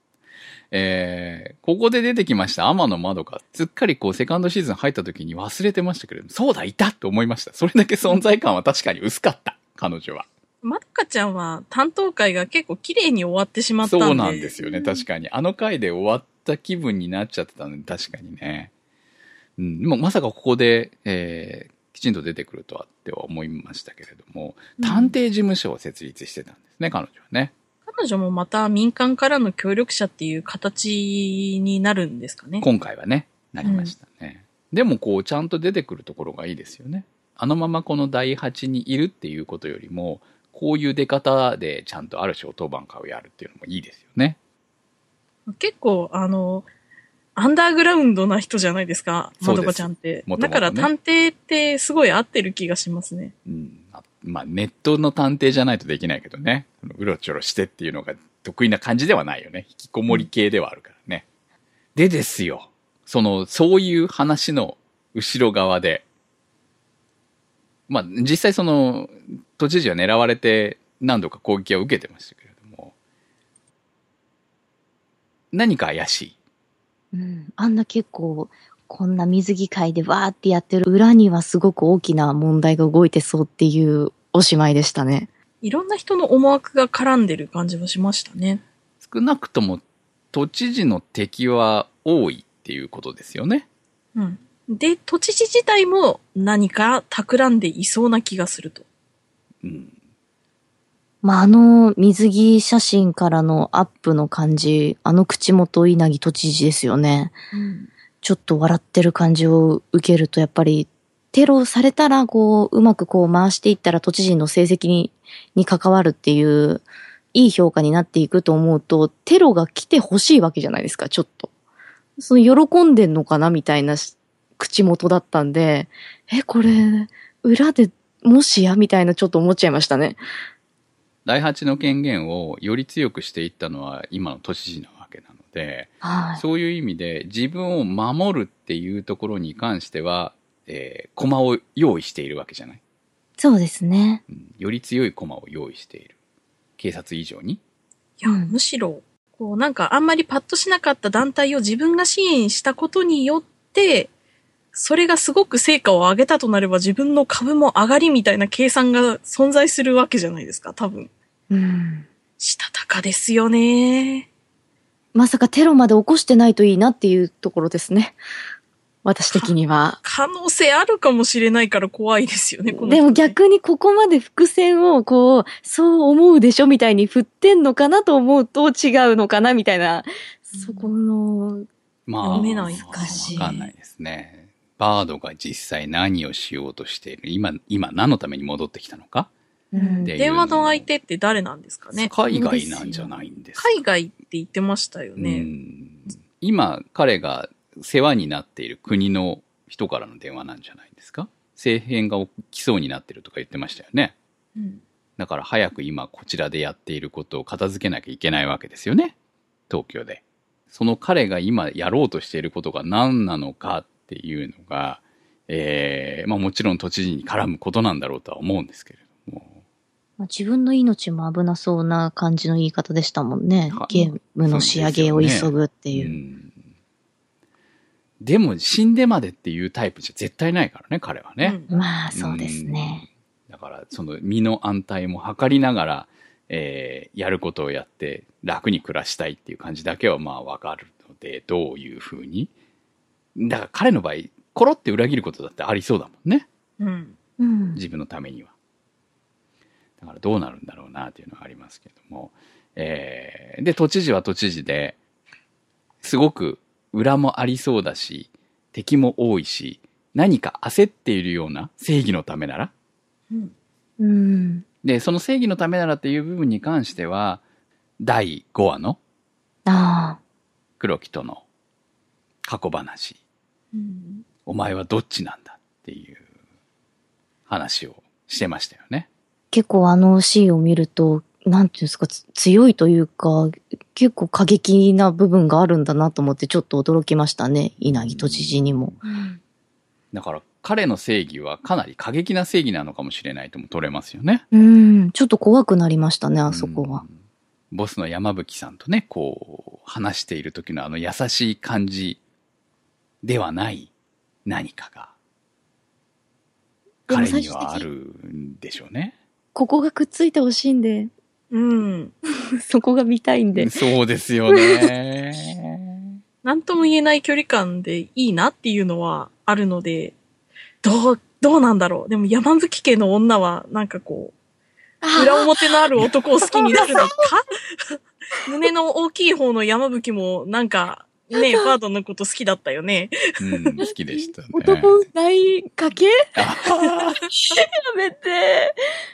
ここで出てきました天野まどか。すっかりこうセカンドシーズン入った時に忘れてましたけれども、そうだ、いたと思いました。それだけ存在感は確かに薄かった、彼女は。 まどかちゃんは担当会が結構綺麗に終わってしまったんで。 そうなんですよね、確かに。あの回で終わった気分になっちゃってたので、確かにね。でもまさかここで、きちんと出てくるとはっては思いましたけれども、探偵事務所を設立してたんですね、彼女はね。 彼女もまた民間からの協力者っていう形になるんですかね。 今回はね、なりましたね。でもこう、ちゃんと出てくるところがいいですよね。あのままこの第8にいるっていうことよりも、こういう出方でちゃんとある種当番会をやるっていうのもいいですよね。 結構、アンダーグラウンドな人じゃないですか、まどかちゃんって。 もともとね、 だから探偵ってすごい合ってる気がしますね。 まあネットの探偵じゃないとできないけどね。うろちょろしてっていうのが得意な感じではないよね。引きこもり系ではあるからね。でですよ。そういう話の後ろ側で、まあ実際都知事は狙われて何度か攻撃を受けてましたけれども、何か怪しい。 あんな結構、こんな水着会でわーってやってる裏にはすごく大きな問題が動いてそうっていうおしまいでしたね。 いろんな人の思惑が絡んでる感じはしましたね。 少なくとも都知事の敵は多いっていうことですよね。 で、都知事自体も何か企んでいそうな気がすると。 まあ、水着写真からのアップの感じ、口元稲城都知事ですよね。ちょっと笑ってる感じを受けると、やっぱり、テロされたら、うまく回していったら都知事の成績に関わるっていう、いい評価になっていくと思うと、テロが来てほしいわけじゃないですか、ちょっと。喜んでんのかなみたいな口元だったんで、これ、裏でもしやみたいなちょっと思っちゃいましたね。 第8の権限をより強くしていったのは今の都知事なわけなので、そういう意味で自分を守るっていうところに関しては、駒を用意しているわけじゃない。 そうですね。 より強い駒を用意している。警察以上に。いや、むしろ、なんかあんまりパッとしなかった団体を自分が支援したことによって、それがすごく成果を上げたとなれば自分の株も上がりみたいな計算が存在するわけじゃないですか、多分。したたかですよね。 まさかテロまで起こしてないといいなっていうところですね。私的には。 可能性あるかもしれないから怖いですよね、この人ね。 でも逆にここまで伏線をそう思うでしょみたいに振ってんのかなと思うと違うのかなみたいな、そこの、 読めない。 難しい。わかんないですね。バードが実際何をしようとしている。今何のために戻ってきたのか。 電話の相手って誰なんですかね。 海外なんじゃないんですか。 海外って言ってましたよね。 今彼が世話になっている国の人からの電話なんじゃないですか。政変が起きそうになってるとか言ってましたよね。だから早く今こちらでやっていることを片付けなきゃいけないわけですよね。東京で。その彼が今やろうとしていることが何なのかっていうのが、まあもちろん都知事に絡むことなんだろうとは思うんですけれども。 自分の命も危なそうな感じの言い方でしたもんね。ゲームの仕上げを急ぐっていう。 でも死んでまでっていうタイプじゃ絶対ないからね、彼はね。 まあそうですね。 だからその身の安泰も図りながら、やることをやって楽に暮らしたいっていう感じだけはまあわかるので、どういうふうにだから彼の場合、コロって裏切ることだってありそうだもんね。 うん。 自分のためには。だからどうなるんだろうなっていうのはありますけども。で、都知事は都知事で、すごく裏もありそうだし、敵も多いし、何か焦っているような正義のためなら。 うん。 で、その正義のためならっていう部分に関しては、第5話のああ。 黒木との過去話、お前はどっちなんだっていう話をしてましたよね。 結構あのシーンを見ると、なんていうんですか、強いというか、結構過激な部分があるんだなと思ってちょっと驚きましたね。稲城都知事にも。 だから彼の正義はかなり過激な正義なのかもしれないとも取れますよね。 ちょっと怖くなりましたね、あそこは。 ボスの山吹さんとね、こう、話している時のあの優しい感じではない何かが、彼にはあるんでしょうね。 ここがくっついてほしいんで。そこが見たいんで。 そうですよね。 なんとも言えない距離感でいいなっていうのはあるので、どうなんだろう。でも山吹家の女はなんかこう、裏表のある男を好きになるのか胸の大きい方の山吹もなんかね、バードのこと好きだったよね。 好きでしたね。 男ないかけやめて。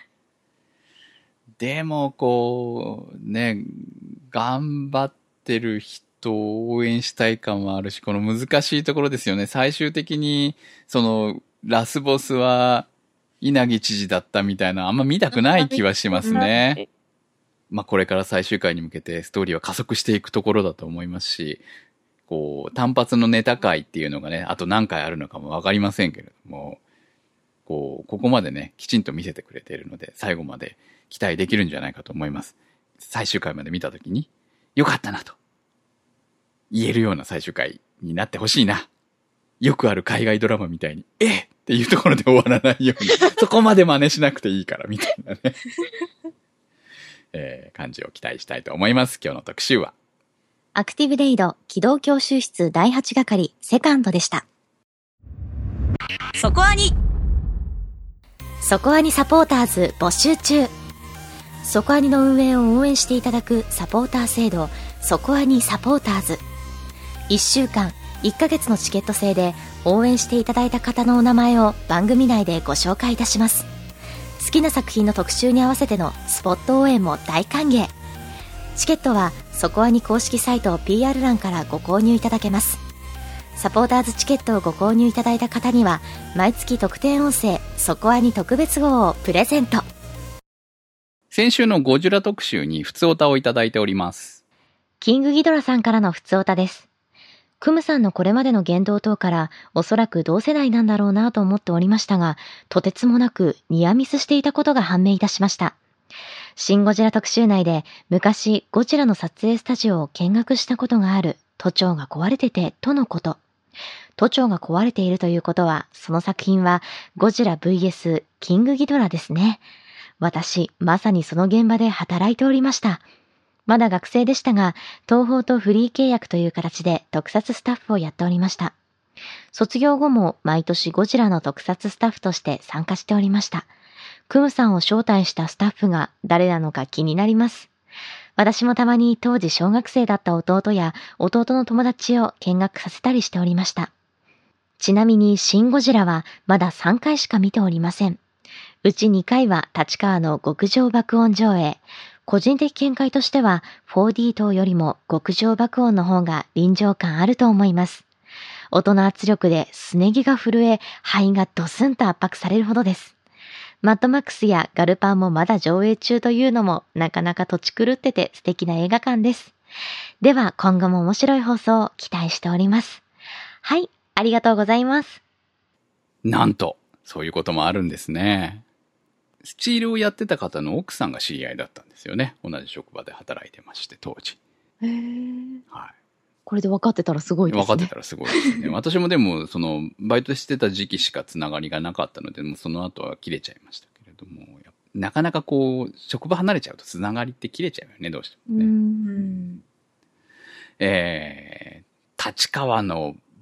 でもこう、ね、頑張ってる人を応援したい感はあるし、この難しいところですよね。最終的に、その、ラスボスは、稲城知事だったみたいな、あんま見たくない気はしますね。まあこれから最終回に向けてストーリーは加速していくところだと思いますし、こう、単発のネタ回っていうのがね、あと何回あるのかもわかりませんけれども、ここまでね、きちんと見せてくれているので、最後まで期待できるんじゃないかと思います。最終回まで見たときに、よかったなと言えるような最終回になってほしいな。よくある海外ドラマみたいに、っていうところで終わらないように、そこまで真似しなくていいから、みたいなね。感じを期待したいと思います。今日の特集は。 アクティブレイド機動教習室第8係セカンドでした。 そこアニサポーターズ募集中。そこアニの運営を応援していただくサポーター制度、そこアニサポーターズ。1週間1ヶ月のチケット制で応援していただいた方のお名前を番組内でご紹介いたします。好きな作品の特集に合わせてのスポット応援も大歓迎。チケットはそこアニ公式サイト PR 欄からご購入いただけます。サポーターズチケットをご購入いただいた方には毎月特典音声そこアニ特別号をプレゼント。 先週のゴジラ特集に普通オタをいただいております。 キングギドラさんからの普通オタです。クムさんのこれまでの言動等からおそらく同世代なんだろうなと思っておりましたが、とてつもなくニアミスしていたことが判明いたしました。シンゴジラ特集内で昔ゴジラの撮影スタジオを見学したことがある。都庁が壊れててとのこと。都庁が壊れているということは、その作品はゴジラ VS キングギドラですね。私、まさにその現場で働いておりました。まだ学生でしたが、東宝とフリー契約という形で特撮スタッフをやっておりました。卒業後も毎年ゴジラの特撮スタッフとして参加しておりました。クムさんを招待したスタッフが誰なのか気になります。私もたまに当時小学生だった弟や弟の友達を見学させたりしておりました。ちなみにシン・ゴジラはまだ3回しか見ておりません。うち2回は立川の極上爆音上映。個人的見解としては 4D 等よりも極上爆音の方が臨場感あると思います。音の圧力ですねぎが震え、肺がドスンと圧迫されるほどです。マッドマックスやガルパンもまだ上映中というのもなかなか土地狂ってて素敵な映画館です。では今後も面白い放送を期待しております。はい、ありがとうございます。 なんと、そういうこともあるんですね。スチールをやってた方の奥さんが知り合いだったんですよね。同じ職場で働いてまして、当時。 へー。 はい。 これで分かってたらすごいですね。 分かってたらすごいですね。私もでも、バイトしてた時期しかつながりがなかったので、もうその後は切れちゃいましたけれども、なかなかこう、職場離れちゃうとつながりって切れちゃうよね、どうしてもね。立川の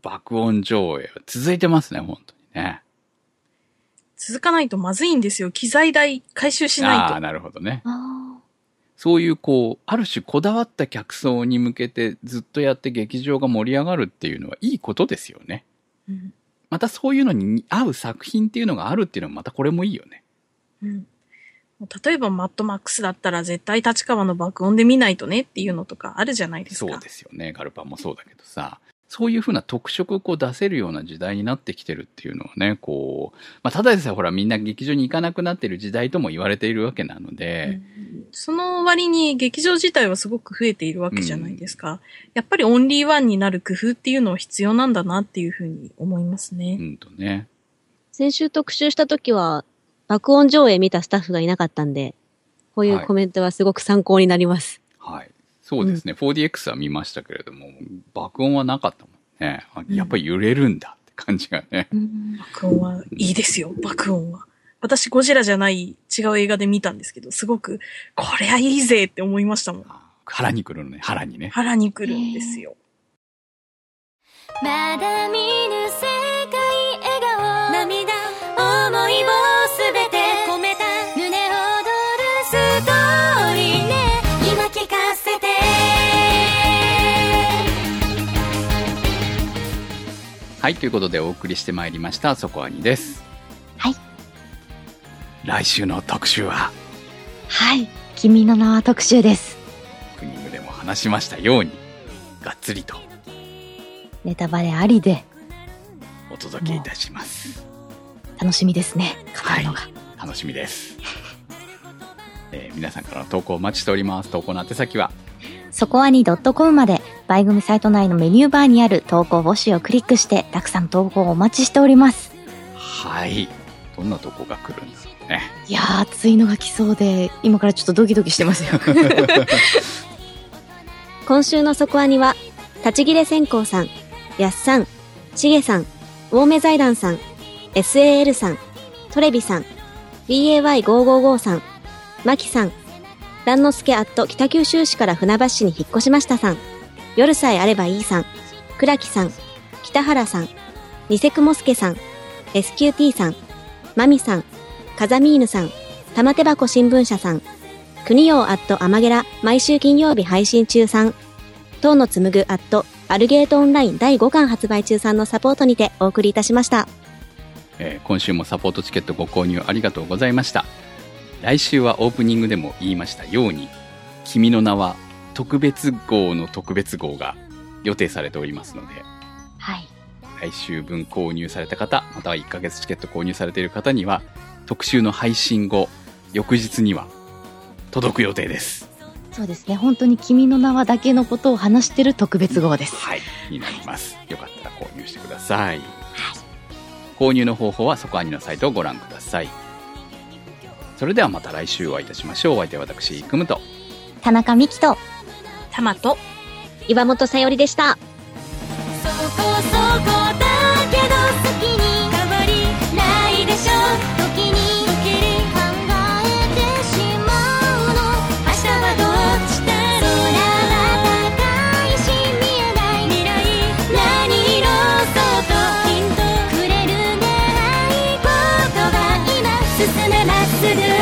爆音上映は続いてますね、本当にね。 続かないとまずいんですよ。機材代回収しないと。 ああ、なるほどね。そういうある種こだわった客層に向けてずっとやって劇場が盛り上がるっていうのはいいことですよね。 うん、 またそういうのに合う作品っていうのがあるっていうのはまたこれもいいよね。 うん。例えばマッドマックスだったら絶対立川の爆音で見ないとねっていうのとかあるじゃないですか。 そうですよね。ガルパンもそうだけどさ。そういうふうな特色を出せるような時代になってきてるっていうのはね、ただでさえほらみんな劇場に行かなくなってる時代とも言われているわけなので、 その割に劇場自体はすごく増えているわけじゃないですか。やっぱりオンリーワンになる工夫っていうのは必要なんだなっていうふうに思いますね。 ね。 先週特集した時は爆音上映見たスタッフがいなかったんで、こういうコメントはすごく参考になります。 はい。そうですね。4DX は見ましたけれども、爆音はなかったもんね。やっぱり揺れるんだって感じがね。 爆音はいいですよ、爆音は。私ゴジラじゃない違う映画で見たんですけど、すごく、これはいいぜって思いましたもん。 腹にくるのね、腹にね。 腹にくるんですよ。 まだ見ぬ世界笑顔涙思いをすべて込めた胸躍るストーリーね今聞かせてはい、ということでお送りしてまいりましたそこアニです。 はい。 来週の特集は君の名は特集です。 オープニングでも話しましたようにがっつりとネタバレありでお届けいたします。 楽しみですね、語るのが。 楽しみです。皆さんからの投稿お待ちしております。投稿の宛先はそこアニ.com まで番組サイト内のメニューバーにある投稿募集をクリックしてたくさん投稿をお待ちしております。 はい。どんな投稿が来るんだろうね。 いやー、熱いのが来そうで今からちょっとドキドキしてますよ。 今週のそこアニは立ち切れ線香さん、やっさん、しげさん、青梅財団さん、SAL さん、トレビさん、BAY555 さん、マキさん、蘭之助北九州市から船橋市に引っ越しましたさん、夜さえあればいいさん、倉木さん、北原さん、ニセクモスケさん、SQT さん、マミさん、カザミーヌさん、玉手箱新聞社さん、国用アマゲラ毎週金曜日配信中さん、東の紡ぐアルゲートオンライン第5巻発売中さんのサポートにてお送りいたしました。 今週もサポートチケットご購入ありがとうございました。来週はオープニングでも言いましたように、君の名は特別号の特別号が予定されておりますので、 はい。 来週分購入された方、または1ヶ月チケット購入されている方には、特集の配信後、翌日には届く予定です。 そうですね。本当に君の名はだけのことを話してる特別号です。 はい。になります。よかったら購入してください。はい。購入の方法はそこアニのサイトをご覧ください。それではまた来週お会いいたしましょう。お相手は私、くむと田中美希とたまと岩本さよりでした。 そこそこだけど好きに変わりないでしょ時にドキリ考えてしまうの明日はどっちだろう空は高いし見えない未来何色そうとヒントくれるね合言葉今進めまっすぐ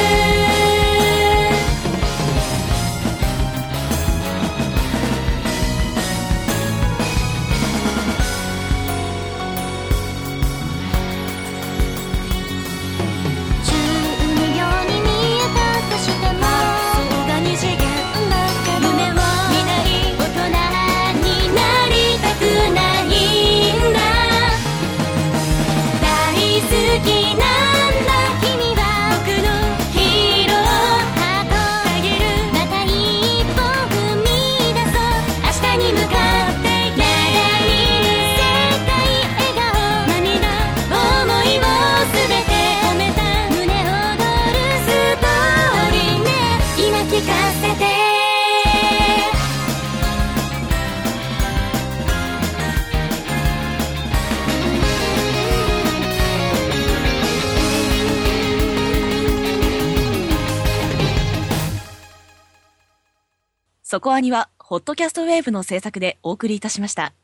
そこアニはホットキャストウェーブの制作でお送りいたしました。